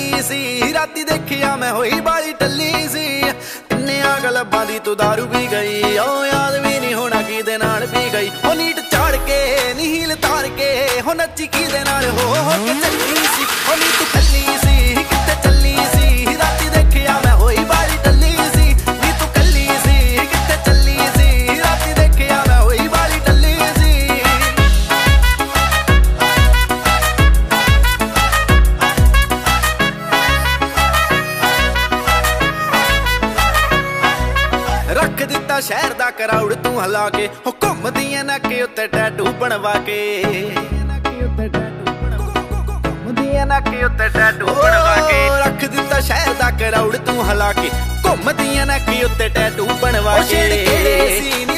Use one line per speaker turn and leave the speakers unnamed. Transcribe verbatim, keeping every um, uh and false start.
ਚੱਲੀ ਸੀ। ਰਾਤੀ ਦੇਖਿਆ ਮੈਂ ਹੋਈ ਬਾਲੀ ਟੱਲੀ ਸੀ। ਕਿੰਨਿਆਂ ਗਲਬਾਂ ਦੀ ਤੂੰ ਦਾਰੂ ਵੀ ਗਈ, ਉਹ ਯਾਦ ਵੀ ਨਹੀਂ ਹੋਣਾ ਕਿਹਦੇ ਨਾਲ ਵੀ ਗਈ। ਉਹ ਨੀਟ ਚਾੜ ਕੇ ਨੀ ਹੀਲ ਤਾਰ ਕੇ ਹੋ ਨੱਚੀ ਕਿਹਦੇ ਨਾਲ ਹੋ ਹੋ ਕੇ ਚੱਲੀ ਸੀ। ਉਹ ਨੀ ਤੂੰ ਕੱਲੀ ਸੀ ਕਿੱਥੇ ਚੱਲੀ ਸੀ। ਰਾਤੀ ਦੇਖਿਆ ਮੈਂ ਹੋਈ ਬਾਲੀ ਟੱਲੀ ਸੀ। ਨੀ ਤੂੰ ਕੱਲੀ ਸੀ ਕਿੱਥੇ ਚੱਲੀ ਸੀ। ਰਾਤੀ ਦੇਖਿਆ ਮੈਂ ਹੋਈ ਬਾਲੀ ਟੱਲੀ ਸੀ। ਰੱਖ ਦਿੱਤਾ ਸ਼ਹਿਰ ਦਾ ਕਰਾਊਡ ਤੂੰ ਹਿਲਾ ਕੇ, ਹੋ ਘੁੰਮਦੀਆਂ ਨੱਕ ਉੱਤੇ ਟੈਟੂ ਬਣਵਾ ਕੇ। ਘੁੰਮਦੀਆਂ ਨੱਕ ਉੱਤੇ ਟੈਟੂ ਬਣਵਾ ਕੇ। ਰੱਖ ਦਿੱਤਾ ਸ਼ਹਿਰ ਦਾ ਕਰਾਊਡ ਤੂੰ ਹਿਲਾ ਕੇ, ਘੁੰਮਦੀਆਂ ਨੱਕ ਉੱਤੇ ਟੈਟੂ ਬਣਵਾ ਕੇ।